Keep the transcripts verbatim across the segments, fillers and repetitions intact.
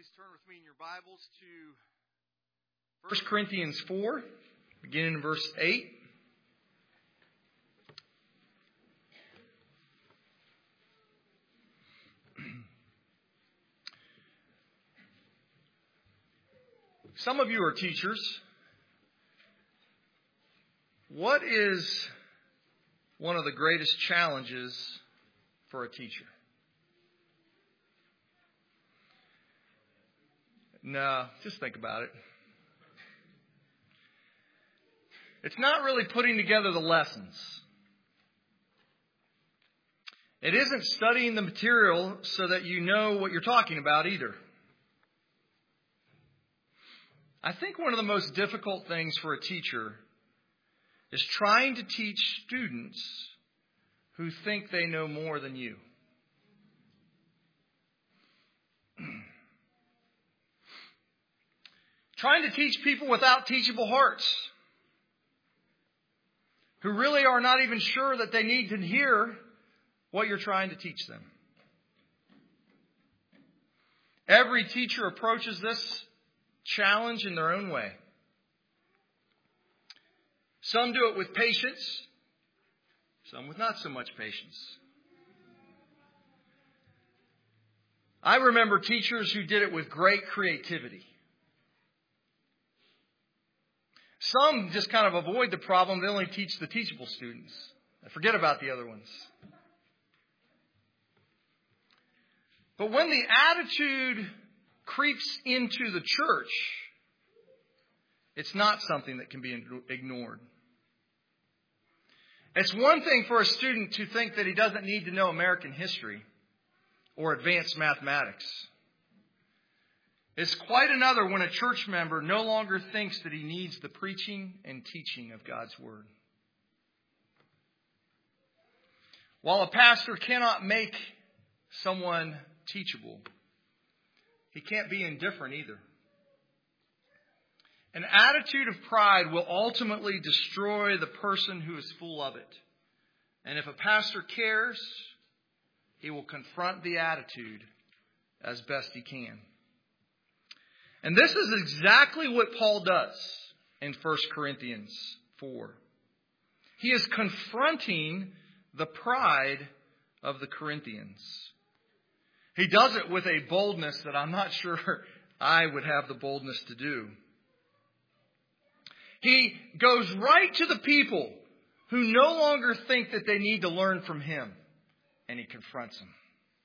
Please turn with me in your Bibles to First Corinthians four, beginning in verse eight. Some of you are teachers. What is one of the greatest challenges for a teacher? No, just think about it. It's not really putting together the lessons. It isn't studying the material so that you know what you're talking about either. I think one of the most difficult things for a teacher is trying to teach students who think they know more than you. Trying to teach people without teachable hearts, who really are not even sure that they need to hear what you're trying to teach them. Every teacher approaches this challenge in their own way. Some do it with patience, some with not so much patience. I remember teachers who did it with great creativity. Some just kind of avoid the problem. They only teach the teachable students. They forget about the other ones. But when the attitude creeps into the church, it's not something that can be ignored. It's one thing for a student to think that he doesn't need to know American history or advanced mathematics. It's quite another when a church member no longer thinks that he needs the preaching and teaching of God's Word. While a pastor cannot make someone teachable, he can't be indifferent either. An attitude of pride will ultimately destroy the person who is full of it. And if a pastor cares, he will confront the attitude as best he can. And this is exactly what Paul does in First Corinthians four. He is confronting the pride of the Corinthians. He does it with a boldness that I'm not sure I would have the boldness to do. He goes right to the people who no longer think that they need to learn from him, and he confronts them.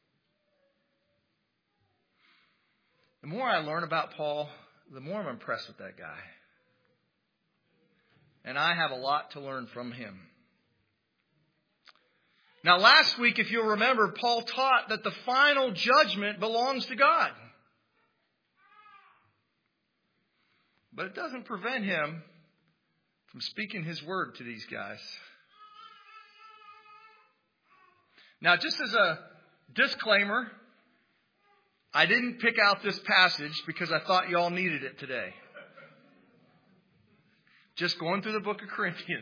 The more I learn about Paul, the more I'm impressed with that guy. And I have a lot to learn from him. Now, last week, if you'll remember, Paul taught that the final judgment belongs to God. But it doesn't prevent him from speaking his word to these guys. Now, just as a disclaimer, I didn't pick out this passage because I thought you all needed it today. Just going through the book of Corinthians.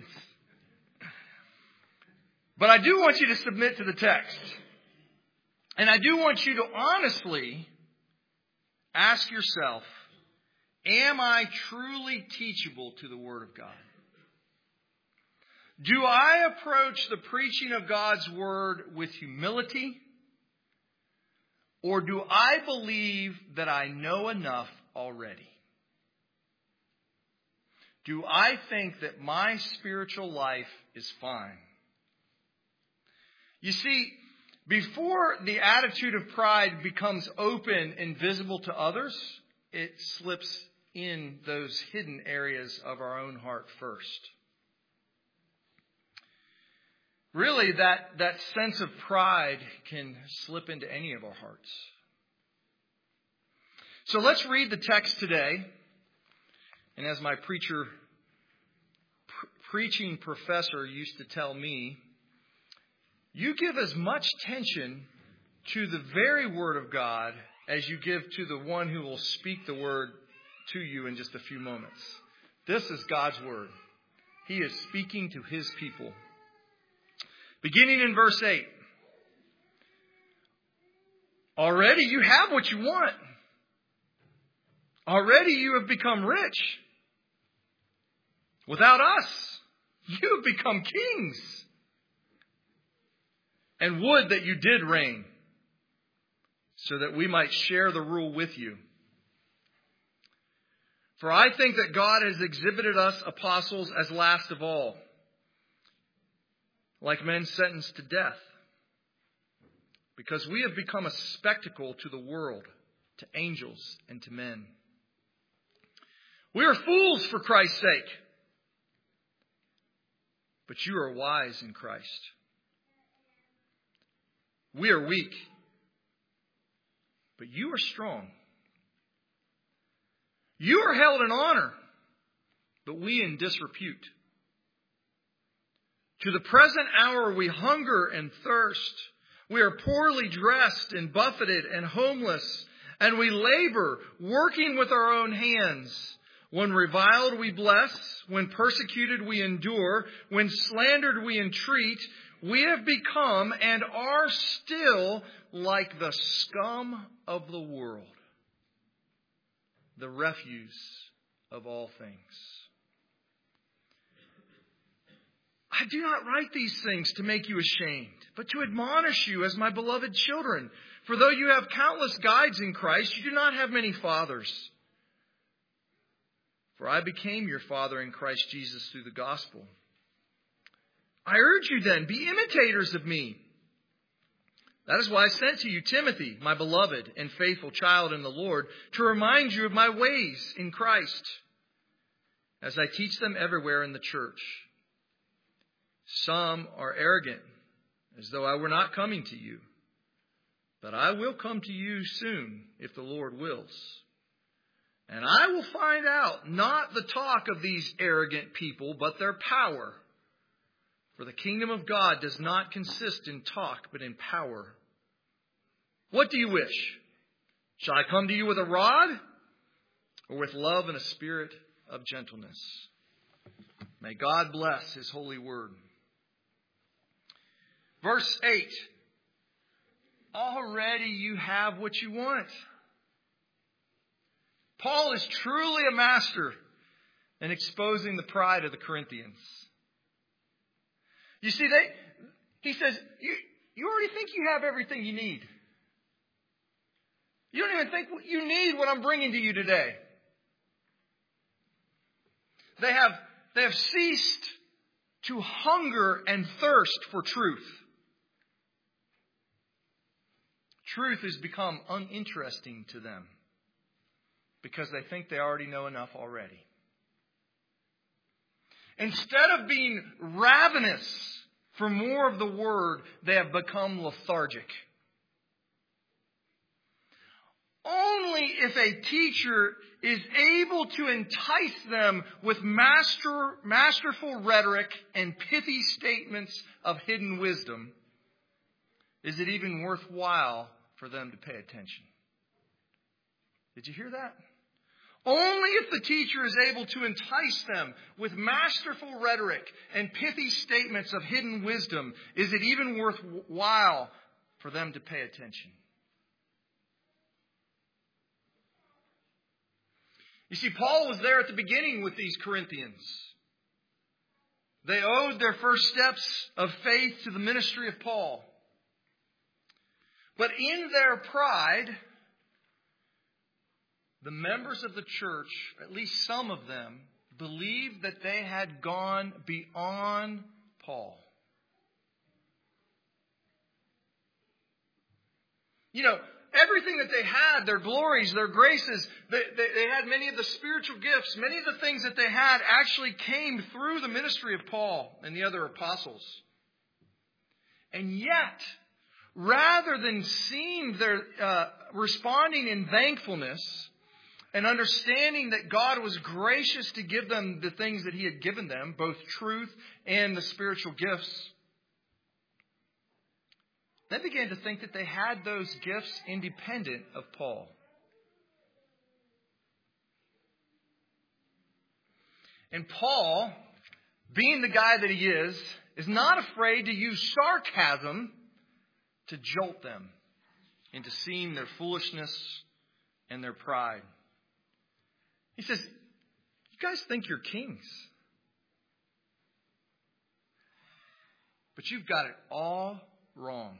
But I do want you to submit to the text. And I do want you to honestly ask yourself, am I truly teachable to the Word of God? Do I approach the preaching of God's Word with humility? Or do I believe that I know enough already? Do I think that my spiritual life is fine? You see, before the attitude of pride becomes open and visible to others, it slips in those hidden areas of our own heart first. Really, that, that sense of pride can slip into any of our hearts. So let's read the text today. And as my preacher, pre- preaching professor used to tell me, you give as much attention to the very Word of God as you give to the one who will speak the Word to you in just a few moments. This is God's Word. He is speaking to His people. Beginning in verse eight. Already you have what you want. Already you have become rich. Without us, you have become kings. And would that you did reign, so that we might share the rule with you. For I think that God has exhibited us apostles as last of all, like men sentenced to death, because we have become a spectacle to the world, to angels, and to men. We are fools for Christ's sake, but you are wise in Christ. We are weak, but you are strong. You are held in honor, but we in disrepute. To the present hour we hunger and thirst. We are poorly dressed and buffeted and homeless, and we labor, working with our own hands. When reviled we bless, when persecuted we endure, when slandered we entreat. We have become and are still like the scum of the world, the refuse of all things. I do not write these things to make you ashamed, but to admonish you as my beloved children. For though you have countless guides in Christ, you do not have many fathers. For I became your father in Christ Jesus through the gospel. I urge you then, be imitators of me. That is why I sent to you Timothy, my beloved and faithful child in the Lord, to remind you of my ways in Christ, as I teach them everywhere in the church. Some are arrogant, as though I were not coming to you. But I will come to you soon, if the Lord wills. And I will find out not the talk of these arrogant people, but their power. For the kingdom of God does not consist in talk, but in power. What do you wish? Shall I come to you with a rod, or with love and a spirit of gentleness? May God bless His holy word. Verse eight. Already you have what you want. Paul is truly a master in exposing the pride of the Corinthians. You see, they, he says, you, you already think you have everything you need. You don't even think you need what I'm bringing to you today. They have, they have ceased to hunger and thirst for truth. Truth has become uninteresting to them because they think they already know enough already. Instead of being ravenous for more of the word, they have become lethargic. Only if a teacher is able to entice them with master, masterful rhetoric and pithy statements of hidden wisdom is it even worthwhile for them to pay attention. Did you hear that? Only if the teacher is able to entice them with masterful rhetoric and pithy statements of hidden wisdom is it even worthwhile for them to pay attention. You see, Paul was there at the beginning with these Corinthians. They owed their first steps of faith to the ministry of Paul. But in their pride, the members of the church, at least some of them, believed that they had gone beyond Paul. You know, everything that they had, their glories, their graces, they, they, they had many of the spiritual gifts. Many of the things that they had actually came through the ministry of Paul and the other apostles. And yet, rather than seeing their uh, responding in thankfulness and understanding that God was gracious to give them the things that He had given them, both truth and the spiritual gifts, they began to think that they had those gifts independent of Paul. And Paul, being the guy that he is, is not afraid to use sarcasm to jolt them into seeing their foolishness and their pride. He says, you guys think you're kings. But you've got it all wrong.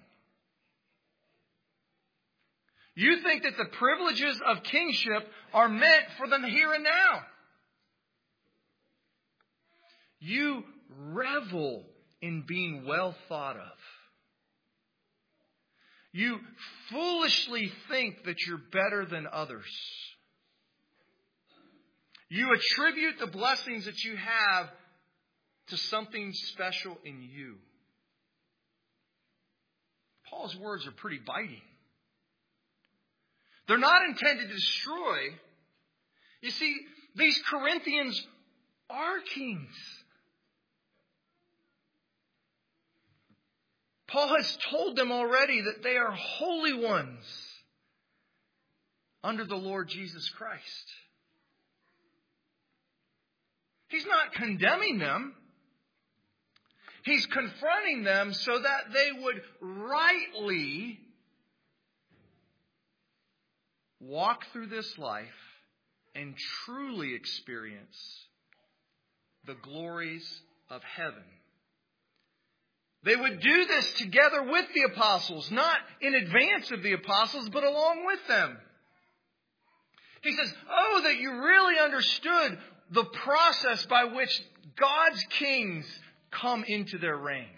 You think that the privileges of kingship are meant for the here and now. You revel in being well thought of. You foolishly think that you're better than others. You attribute the blessings that you have to something special in you. Paul's words are pretty biting. They're not intended to destroy. You see, these Corinthians are kings. Paul has told them already that they are holy ones under the Lord Jesus Christ. He's not condemning them. He's confronting them so that they would rightly walk through this life and truly experience the glories of heaven. They would do this together with the apostles, not in advance of the apostles, but along with them. He says, oh, that you really understood the process by which God's kings come into their reign.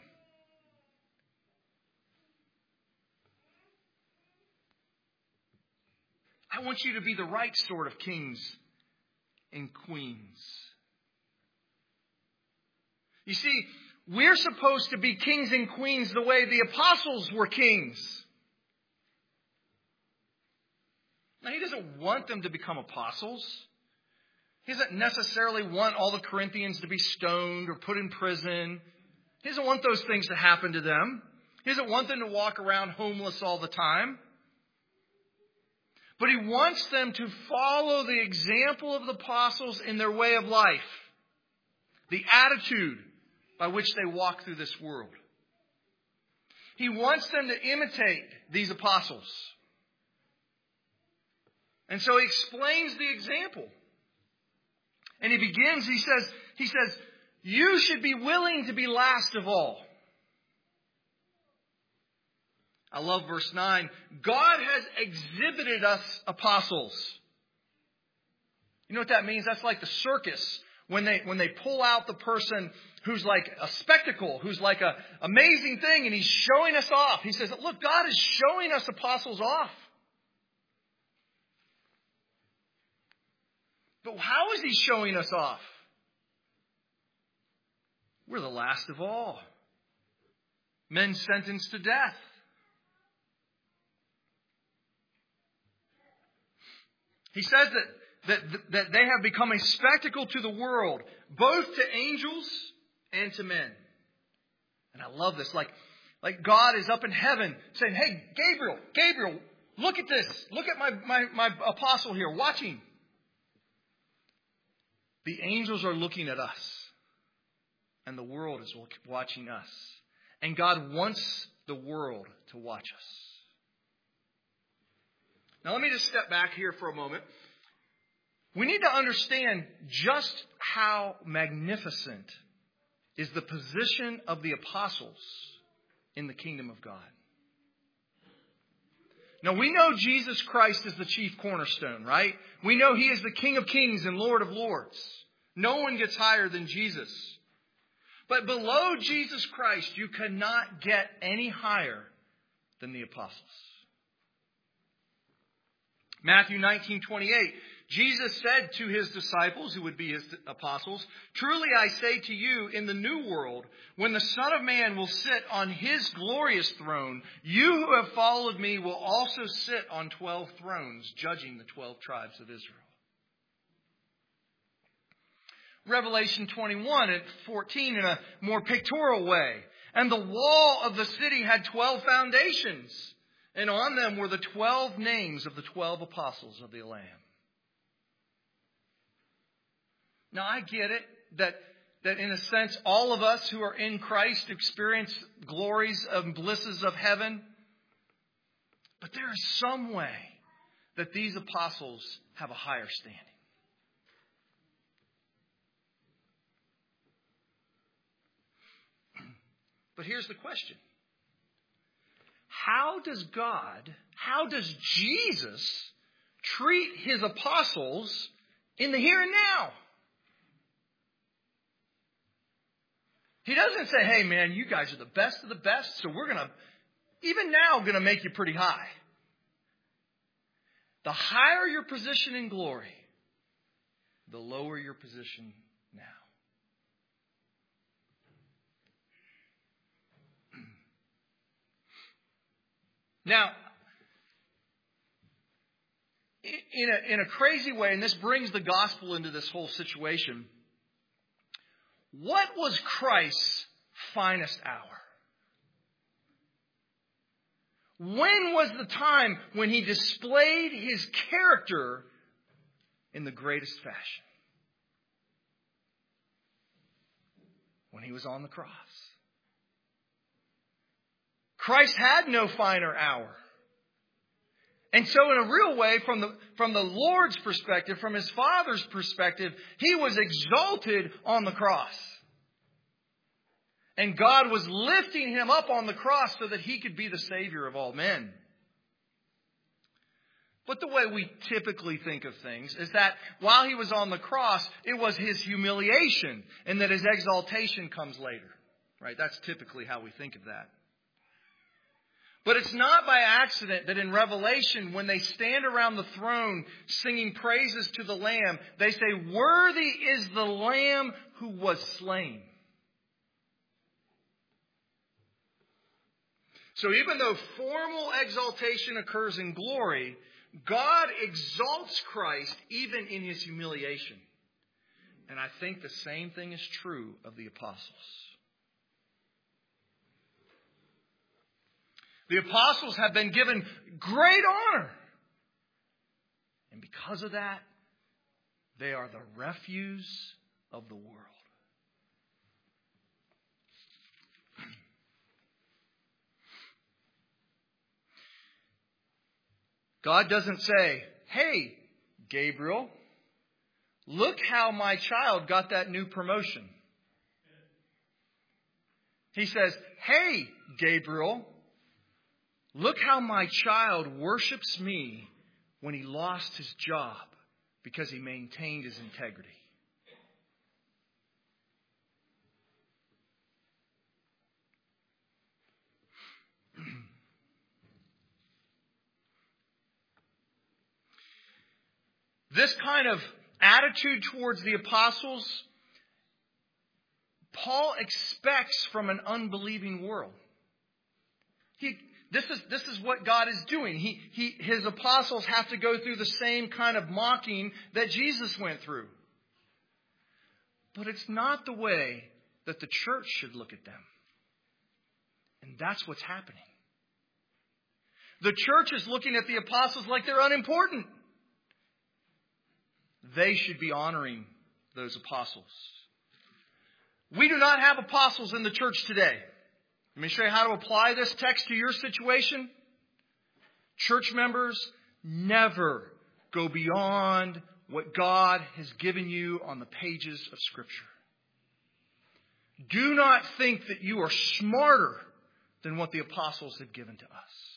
I want you to be the right sort of kings and queens. You see, we're supposed to be kings and queens the way the apostles were kings. Now, he doesn't want them to become apostles. He doesn't necessarily want all the Corinthians to be stoned or put in prison. He doesn't want those things to happen to them. He doesn't want them to walk around homeless all the time. But he wants them to follow the example of the apostles in their way of life. The attitude by which they walk through this world. He wants them to imitate these apostles. And so he explains the example. And he begins, he says, he says, you should be willing to be last of all. I love verse nine. God has exhibited us apostles. You know what that means? That's like the circus. When they when they pull out the person who's like a spectacle, who's like a amazing thing, and he's showing us off. He says, look, God is showing us apostles off. But how is he showing us off? We're the last of all. Men sentenced to death. He says that That, that they have become a spectacle to the world, both to angels and to men. And I love this. Like, like God is up in heaven saying, hey, Gabriel, Gabriel, look at this. Look at my, my, my apostle here watching. The angels are looking at us. And the world is watching us. And God wants the world to watch us. Now let me just step back here for a moment. We need to understand just how magnificent is the position of the apostles in the kingdom of God. Now, we know Jesus Christ is the chief cornerstone, right? We know he is the King of kings and Lord of lords. No one gets higher than Jesus. But below Jesus Christ, you cannot get any higher than the apostles. Matthew nineteen twenty-eight. Jesus said to his disciples, who would be his apostles, truly I say to you, in the new world, when the Son of Man will sit on his glorious throne, you who have followed me will also sit on twelve thrones, judging the twelve tribes of Israel. Revelation twenty-one and fourteen in a more pictorial way. And the wall of the city had twelve foundations, and on them were the twelve names of the twelve apostles of the Lamb. Now, I get it that, that in a sense, all of us who are in Christ experience glories and blisses of heaven. But there is some way that these apostles have a higher standing. But here's the question. How does God, how does Jesus treat his apostles in the here and now? He doesn't say, hey man, you guys are the best of the best, so we're going to, even now, going to make you pretty high. The higher your position in glory, the lower your position now. Now, in a, in a crazy way, and this brings the gospel into this whole situation, what was Christ's finest hour? When was the time when he displayed his character in the greatest fashion? When he was on the cross. Christ had no finer hour. And so in a real way, from the, from the Lord's perspective, from his Father's perspective, he was exalted on the cross. And God was lifting him up on the cross so that he could be the Savior of all men. But the way we typically think of things is that while he was on the cross, it was his humiliation and that his exaltation comes later. Right? That's typically how we think of that. But it's not by accident that in Revelation, when they stand around the throne singing praises to the Lamb, they say, "Worthy is the Lamb who was slain." So even though formal exaltation occurs in glory, God exalts Christ even in his humiliation. And I think the same thing is true of the apostles. The apostles have been given great honor. And because of that, they are the refuse of the world. God doesn't say, "Hey, Gabriel, look how my child got that new promotion." He says, "Hey, Gabriel, look how my child worships me when he lost his job because he maintained his integrity." This kind of attitude towards the apostles, Paul expects from an unbelieving world. He This is, this is what God is doing. He, he, his apostles have to go through the same kind of mocking that Jesus went through. But it's not the way that the church should look at them. And that's what's happening. The church is looking at the apostles like they're unimportant. They should be honoring those apostles. We do not have apostles in the church today. Let me show you how to apply this text to your situation. Church members, never go beyond what God has given you on the pages of Scripture. Do not think that you are smarter than what the apostles have given to us.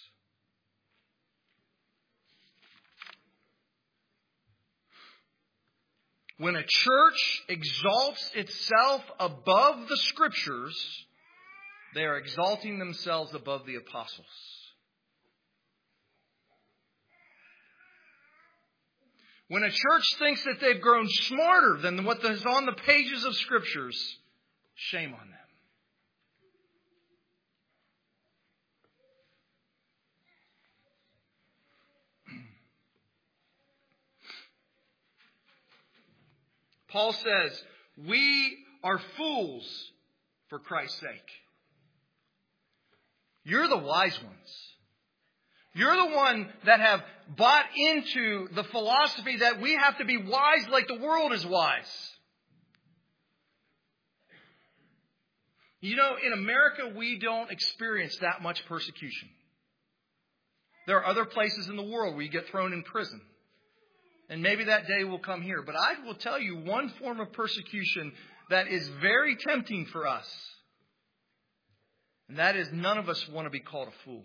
When a church exalts itself above the Scriptures, they are exalting themselves above the apostles. When a church thinks that they've grown smarter than what is on the pages of Scriptures, shame on them. Paul says, we are fools for Christ's sake. You're the wise ones. You're the one that have bought into the philosophy that we have to be wise like the world is wise. You know, in America, we don't experience that much persecution. There are other places in the world where you get thrown in prison. And maybe that day will come here. But I will tell you one form of persecution that is very tempting for us. And that is, none of us want to be called a fool.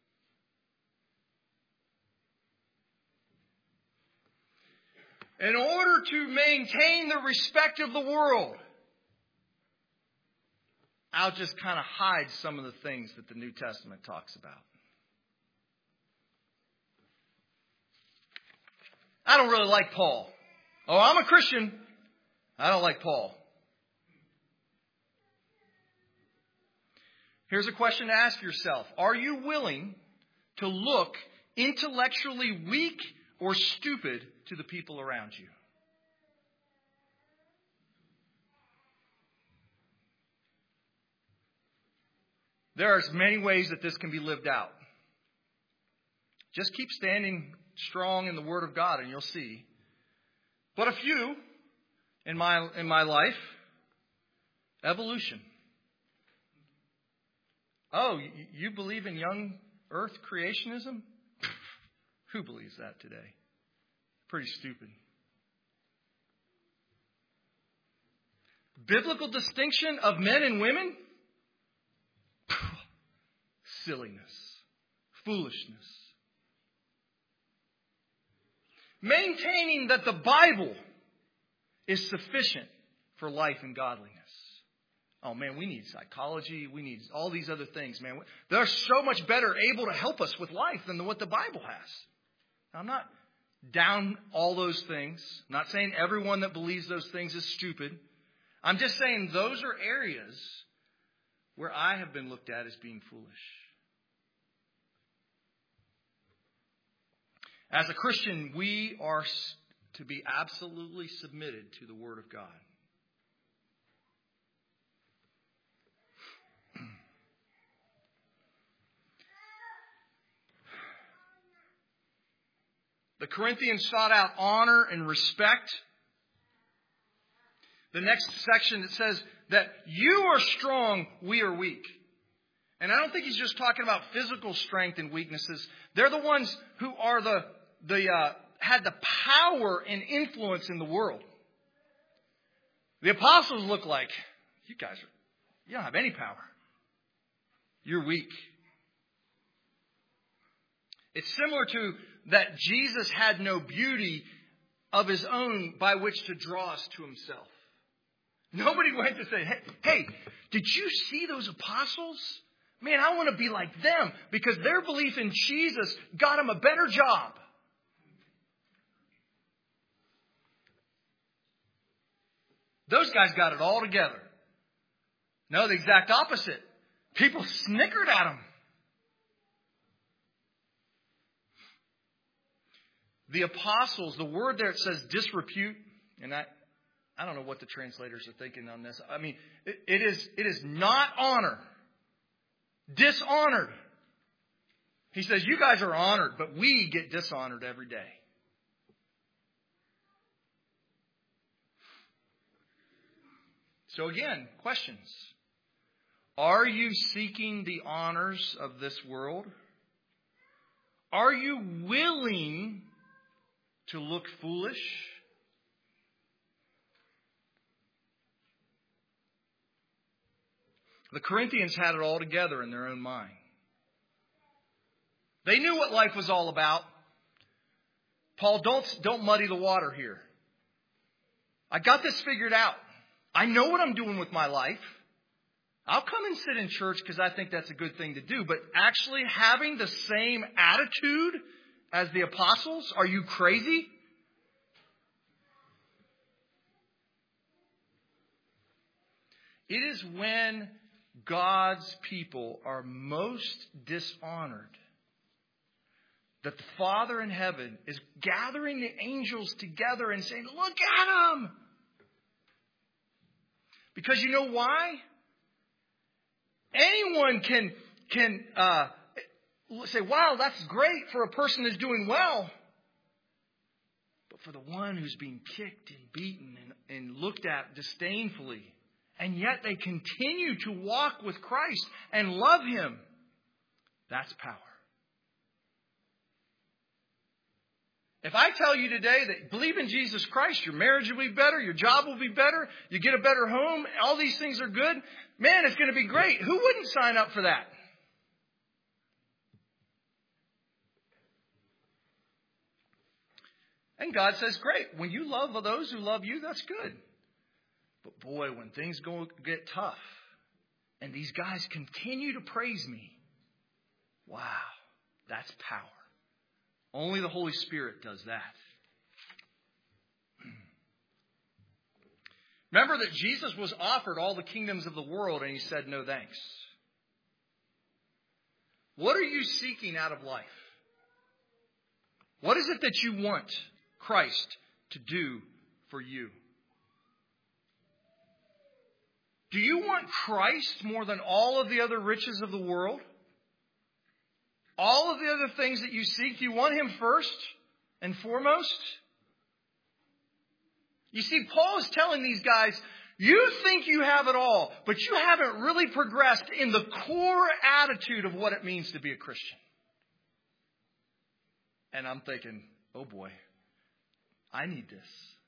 In order to maintain the respect of the world, I'll just kind of hide some of the things that the New Testament talks about. I don't really like Paul. Oh, I'm a Christian. I don't like Paul. Here's a question to ask yourself. Are you willing to look intellectually weak or stupid to the people around you? There are many ways that this can be lived out. Just keep standing strong in the Word of God and you'll see. But a few in my in my life, evolution. Oh, you believe in young earth creationism? Who believes that today? Pretty stupid. Biblical distinction of men and women? Silliness. Foolishness. Maintaining that the Bible is sufficient for life and godliness. Oh man, we need psychology. We need all these other things, man. They're so much better able to help us with life than what the Bible has. Now, I'm not down all those things. I'm not saying everyone that believes those things is stupid. I'm just saying those are areas where I have been looked at as being foolish. As a Christian, we are to be absolutely submitted to the Word of God. The Corinthians sought out honor and respect. The next section, it says that you are strong, we are weak. And I don't think he's just talking about physical strength and weaknesses. They're the ones who are the, the uh, had the power and influence in the world. The apostles look like, you guys are, you don't have any power. You're weak. It's similar to that Jesus had no beauty of his own by which to draw us to himself. Nobody went to say, hey, hey, did you see those apostles? Man, I want to be like them because their belief in Jesus got them a better job. Those guys got it all together. No, the exact opposite. People snickered at them. The apostles, the word there, it says disrepute. And I, I don't know what the translators are thinking on this. I mean, it, it is it is not honor. Dishonored. He says, you guys are honored, but we get dishonored every day. So again, questions. Are you seeking the honors of this world? Are you willing to look foolish? The Corinthians had it all together in their own mind. They knew what life was all about. Paul, don't, don't muddy the water here. I got this figured out. I know what I'm doing with my life. I'll come and sit in church because I think that's a good thing to do. But actually having the same attitude as the apostles, are you crazy? It is when God's people are most dishonored that the Father in heaven is gathering the angels together and saying, look at them. Because you know why? Anyone can, can uh, say, wow, that's great for a person who's doing well. But for the one who's being kicked and beaten and, and looked at disdainfully, and yet they continue to walk with Christ and love Him, that's power. If I tell you today that believe in Jesus Christ, your marriage will be better, your job will be better, you get a better home, all these things are good. Man, it's going to be great. Who wouldn't sign up for that? And God says, great. When you love those who love you, that's good. But boy, when things go get tough and these guys continue to praise me, wow, that's power. Only the Holy Spirit does that. Remember that Jesus was offered all the kingdoms of the world and he said, no thanks. What are you seeking out of life? What is it that you want Christ to do for you? Do you want Christ more than all of the other riches of the world? All of the other things that you seek, do you want Him first and foremost? You see, Paul is telling these guys, you think you have it all, but you haven't really progressed in the core attitude of what it means to be a Christian. And I'm thinking, oh boy, I need this.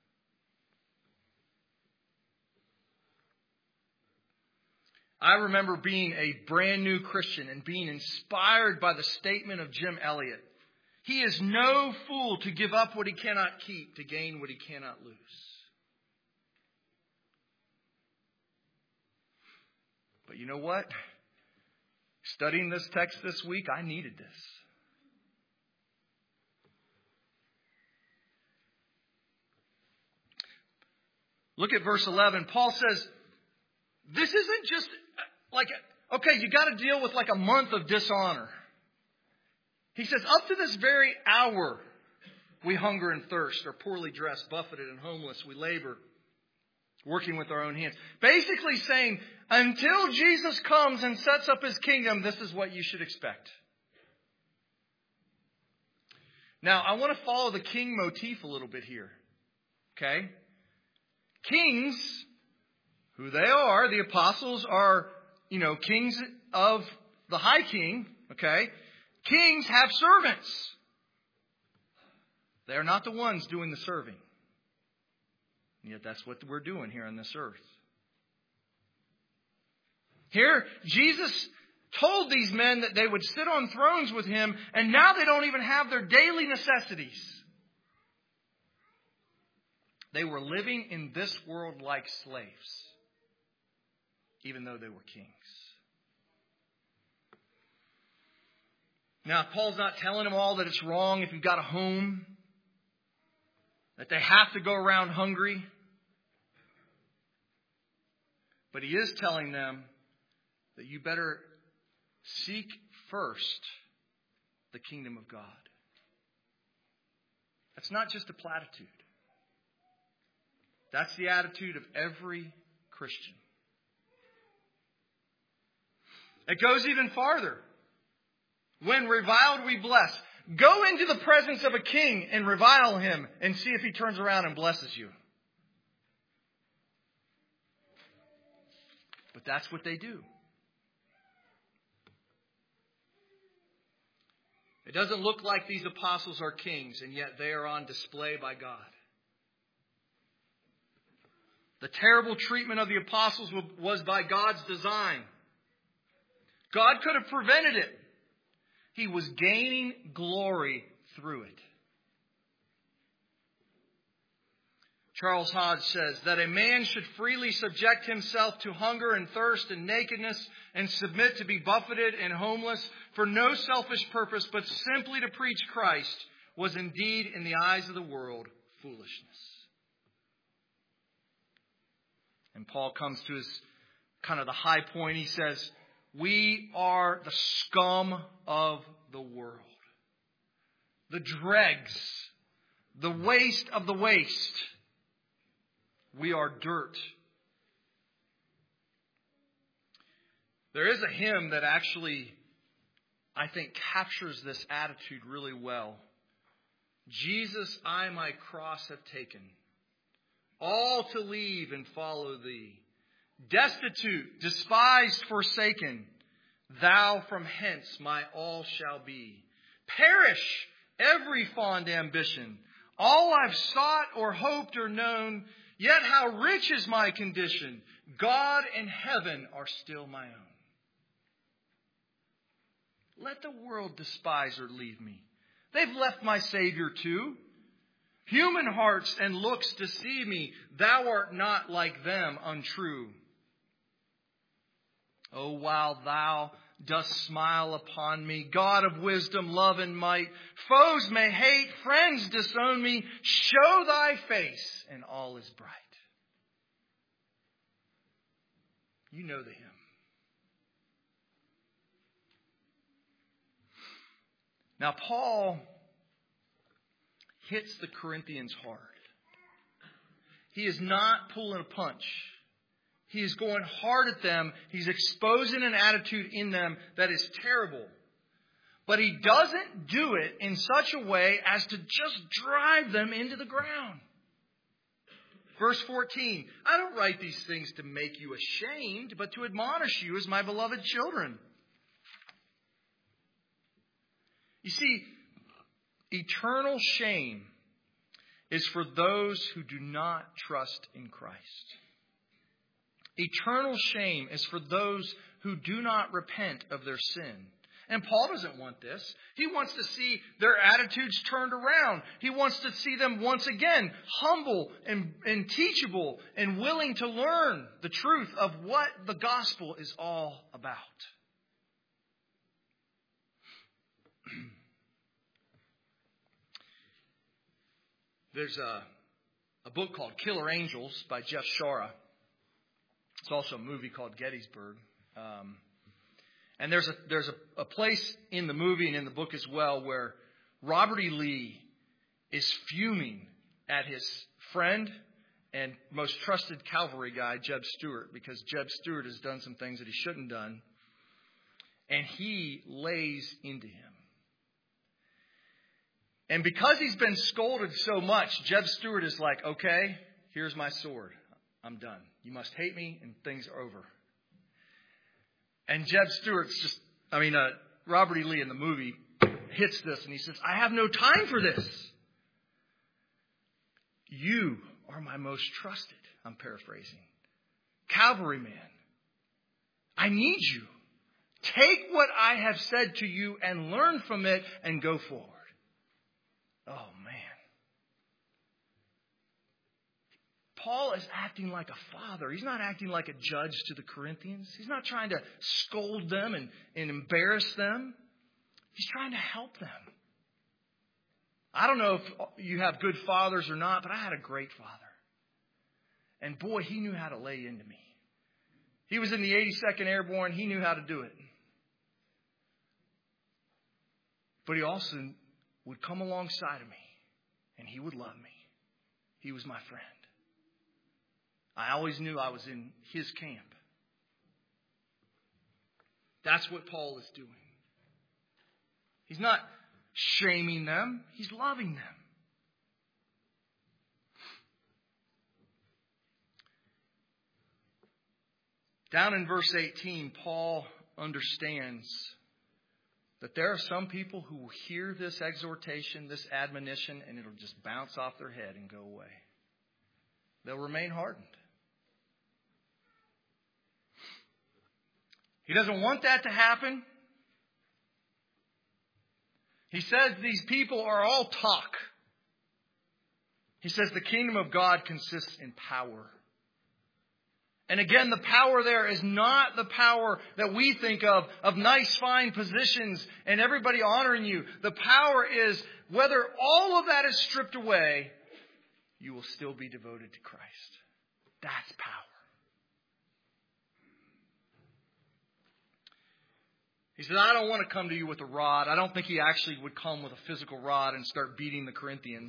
I remember being a brand new Christian and being inspired by the statement of Jim Elliot. He is no fool to give up what he cannot keep to gain what he cannot lose. But you know what? Studying this text this week, I needed this. Look at verse eleven. Paul says, this isn't just like, okay, you got to deal with like a month of dishonor. He says, up to this very hour, we hunger and thirst, are poorly dressed, buffeted and homeless. We labor, working with our own hands. Basically saying, until Jesus comes and sets up His kingdom, this is what you should expect. Now, I want to follow the king motif a little bit here. Okay? Kings, who they are, the apostles are, you know, kings of the high king, okay? Kings have servants. They're not the ones doing the serving. And yet that's what we're doing here on this earth. Here, Jesus told these men that they would sit on thrones with Him, and now they don't even have their daily necessities. They were living in this world like slaves, even though they were kings. Now, Paul's not telling them all that it's wrong if you've got a home, that they have to go around hungry. But he is telling them that you better seek first the kingdom of God. That's not just a platitude. That's the attitude of every Christian. It goes even farther. When reviled, we bless. Go into the presence of a king and revile him and see if he turns around and blesses you. But that's what they do. It doesn't look like these apostles are kings, and yet they are on display by God. The terrible treatment of the apostles was by God's design. God could have prevented it. He was gaining glory through it. Charles Hodge says that a man should freely subject himself to hunger and thirst and nakedness and submit to be buffeted and homeless for no selfish purpose, but simply to preach Christ, was indeed, in the eyes of the world, foolishness. And Paul comes to his kind of the high point. He says, we are the scum of the world. The dregs. The waste of the waste. We are dirt. There is a hymn that actually, I think, captures this attitude really well. Jesus, I my cross have taken, all to leave and follow thee. Destitute, despised, forsaken, thou from hence my all shall be. Perish every fond ambition, all I've sought or hoped or known, Yet how rich is my condition. God and heaven are still my own. Let the world despise or leave me. They've left my Savior too. Human hearts and looks deceive me. Thou art not like them, untrue. Oh, while thou dost smile upon me, God of wisdom, love, and might, foes may hate, friends disown me. Show thy face, and all is bright. You know the hymn. Now, Paul hits the Corinthians hard. He is not pulling a punch. He is going hard at them. He's exposing an attitude in them that is terrible. But he doesn't do it in such a way as to just drive them into the ground. Verse fourteen, I don't write these things to make you ashamed, but to admonish you as my beloved children. You see, eternal shame is for those who do not trust in Christ. Eternal shame is for those who do not repent of their sin. And Paul doesn't want this. He wants to see their attitudes turned around. He wants to see them once again humble and, and teachable and willing to learn the truth of what the gospel is all about. There's a, a book called Killer Angels by Jeff Shara. It's also a movie called Gettysburg. Um, and there's a there's a, a place in the movie and in the book as well where Robert E. Lee is fuming at his friend and most trusted cavalry guy, Jeb Stuart, because Jeb Stuart has done some things that he shouldn't have done. And he lays into him. And because he's been scolded so much, Jeb Stuart is like, okay, here's my sword. I'm done. You must hate me and things are over. And Jeb Stuart's just, I mean, uh, Robert E. Lee in the movie hits this and he says, I have no time for this. You are my most trusted, I'm paraphrasing, cavalryman. I need you. Take what I have said to you and learn from it and go forward. Oh, man. Paul is acting like a father. He's not acting like a judge to the Corinthians. He's not trying to scold them and, and embarrass them. He's trying to help them. I don't know if you have good fathers or not, but I had a great father. And boy, he knew how to lay into me. He was in the eighty-second Airborne. He knew how to do it. But he also would come alongside of me and he would love me. He was my friend. I always knew I was in his camp. That's what Paul is doing. He's not shaming them. He's loving them. Down in verse eighteen, Paul understands that there are some people who will hear this exhortation, this admonition, and it'll just bounce off their head and go away. They'll remain hardened. He doesn't want that to happen. He says these people are all talk. He says the kingdom of God consists in power. And again, the power there is not the power that we think of, of nice, fine positions and everybody honoring you. The power is whether all of that is stripped away, you will still be devoted to Christ. That's power. He said, I don't want to come to you with a rod. I don't think he actually would come with a physical rod and start beating the Corinthians.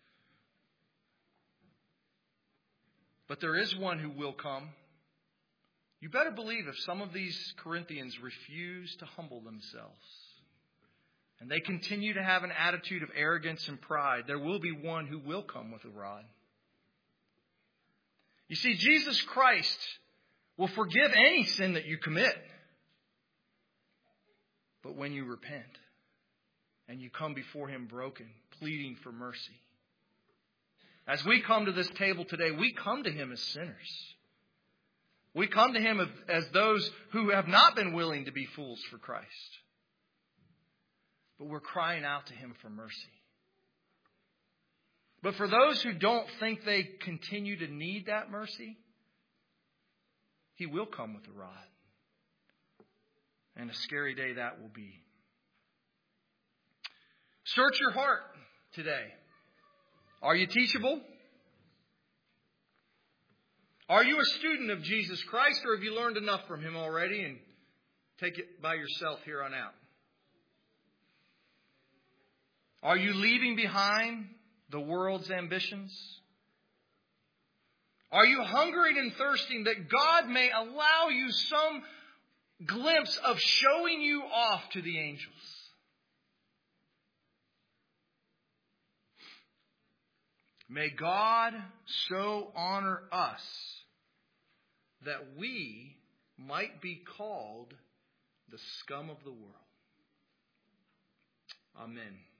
But there is one who will come. You better believe if some of these Corinthians refuse to humble themselves and they continue to have an attitude of arrogance and pride, there will be one who will come with a rod. You see, Jesus Christ will forgive any sin that you commit. But when you repent and you come before him broken, pleading for mercy, As we come to this table today, we come to Him as sinners. We come to Him as those who have not been willing to be fools for Christ. But we're crying out to Him for mercy. But for those who don't think they continue to need that mercy, He will come with a rod. And a scary day that will be. Search your heart today. Are you teachable? Are you a student of Jesus Christ, or have you learned enough from Him already and take it by yourself here on out? Are you leaving behind the world's ambitions? Are you hungering and thirsting that God may allow you some glimpse of showing you off to the angels? May God so honor us that we might be called the scum of the world. Amen.